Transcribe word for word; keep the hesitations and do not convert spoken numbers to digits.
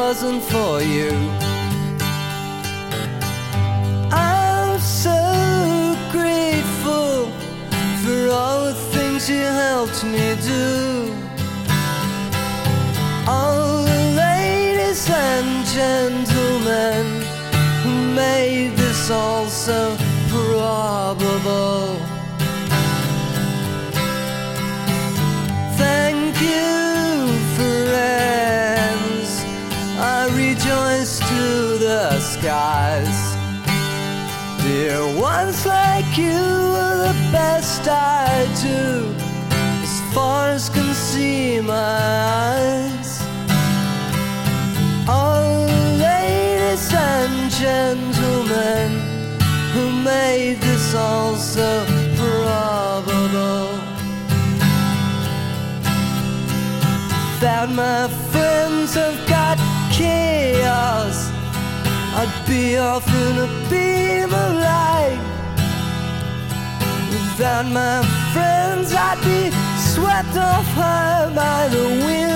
wasn't for you. I'm so grateful for all the things you helped me do. All the ladies and gentlemen who made this all so probable. Thank you, friends. I rejoice to the skies. Dear ones like you are the best I do, as far as can see my eyes. All the ladies and gentlemen who made this all so probable. Without my friends I've got chaos. I'd be off in a beam of light. Without my friends I'd be swept off high by the wind.